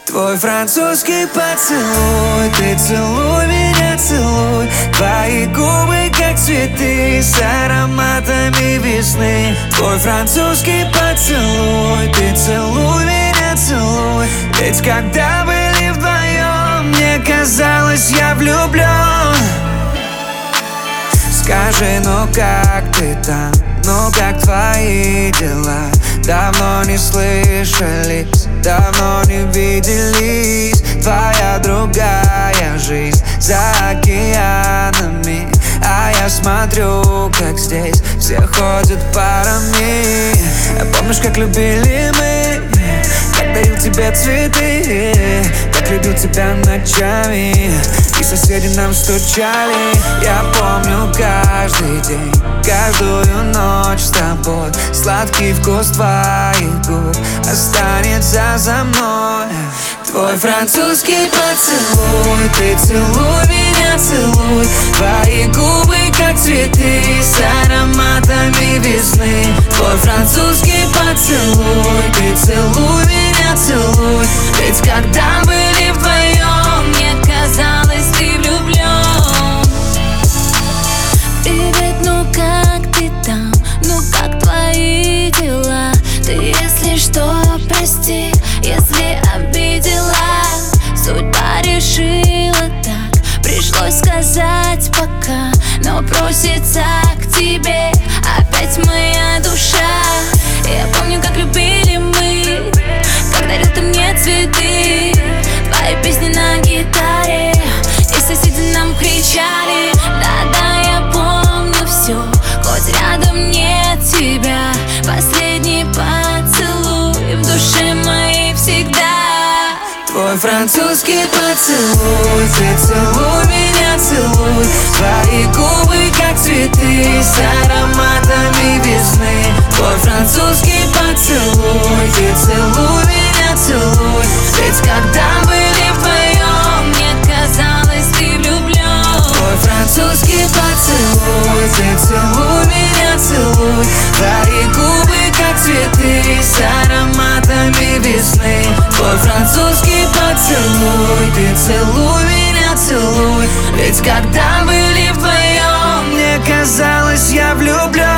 Твой французский поцелуй, ты целуй меня, целуй. Твои губы как цветы с ароматами весны. Твой французский поцелуй, ты целуй меня, целуй. Ведь когда были вдвоем, мне казалось, я влюблен. Скажи, ну как ты там, ну как твои дела? Давно не слышались, давно не виделись. Твоя другая жизнь за океанами, а я смотрю, как здесь все ходят парами. Помнишь, как любили мы, как дарил тебе цветы, как любил тебя ночами, и соседи нам стучали. Я помню каждый день, каждую ночь с тобой. Сладкий вкус твоих губ останется за мной. Твой французский поцелуй, ты целуй меня, целуй. Твои губы как цветы с ароматами весны. Твой французский поцелуй, ты целуй меня, целуй. Ведь когда были вдвоем, мне казалось, ты влюблен. Привет, ну как ты там, ну как твои дела? Ты, если что, прости, если обидела. Судьба решила так, пришлось сказать пока. Но просится к тебе опять моя душа. Я помню, как любили мы, как дарил ты мне цветы. Твои песни на гитаре, и соседи нам кричали. Да-да, я помню все, хоть рядом нет тебя. Последний поцелуй в душе моей всегда. Твой французский поцелуй, ты целуй меня, целуй. Твои губы как цветы с ароматами весны. Твой французский поцелуй, ты целуй меня, целуй. Ведь когда были вдвоем, мне казалось, ты влюблен. Твой французский поцелуй, ты целуй меня, целуй. Твои губы как цветы с ароматами весны. Твой французский поцелуй, ты целуй меня, целуй. Ведь когда были вдвоем, мне казалось, я влюблен.